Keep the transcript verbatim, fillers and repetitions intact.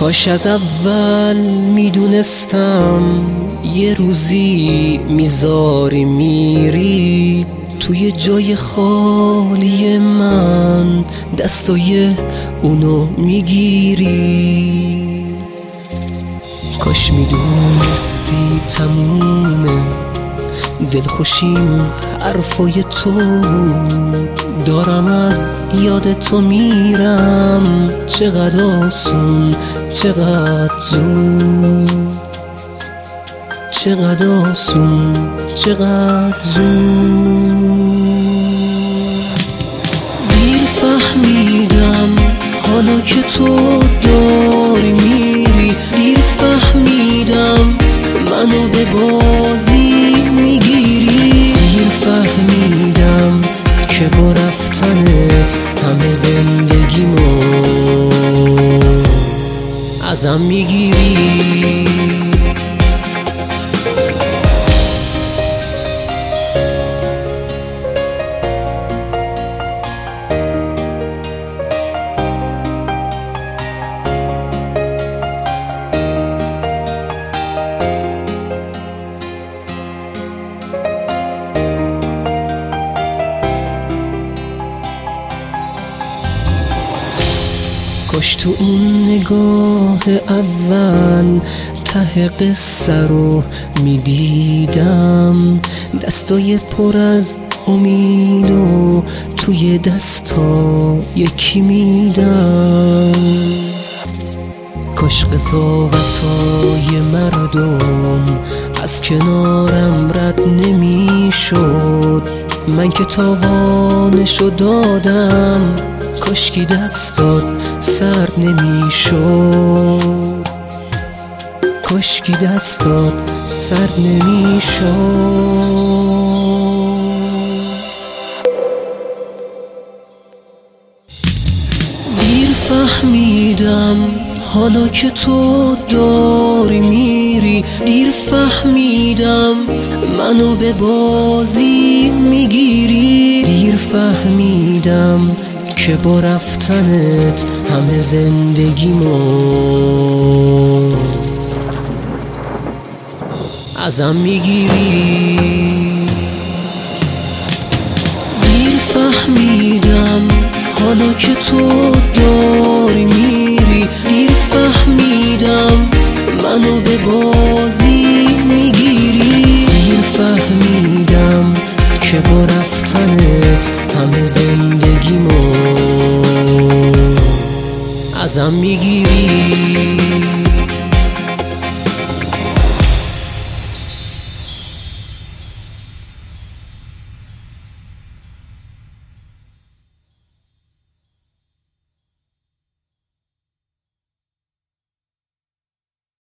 کاش از اول میدونستم یه روزی میذاری میری توی جای خالی من، دستای اونو میگیری. کاش میدونستی تمومه دلخوشیم حرفای تو، دارم از یاد تو میرم، چقدر آسون چقدر زود، چقدر آسون چقدر زود. دیر فهمیدم حالا که تو داری میری، دیر فهمیدم منو به بازی میگیری، دیر فهمیدم که با رفتنت همه زندگیمو ازم میگیری. کاش تو اون نگاه اول ته قصه رو میدیدم، دستای پر از امید و توی دستا یکی میدم. کاش قضاوتای مردم از کنارم رد نمیشد، من که تاوانشو دادم، کاشکی دستات سرد نمیشد، کاشکی دستات سرد نمیشد. دیر فهمیدم حالا که تو داری میری، دیر فهمیدم منو به بازی میگیری، دیر فهمیدم که با رفتنت همه زندگیمو ازم میگیری. دیر فهمیدم حالا که تو داری میری، دیر فهمیدم منو به بازی میگیری، دیر فهمیدم که با رفتنت همه زندگیمو ازم میگیری.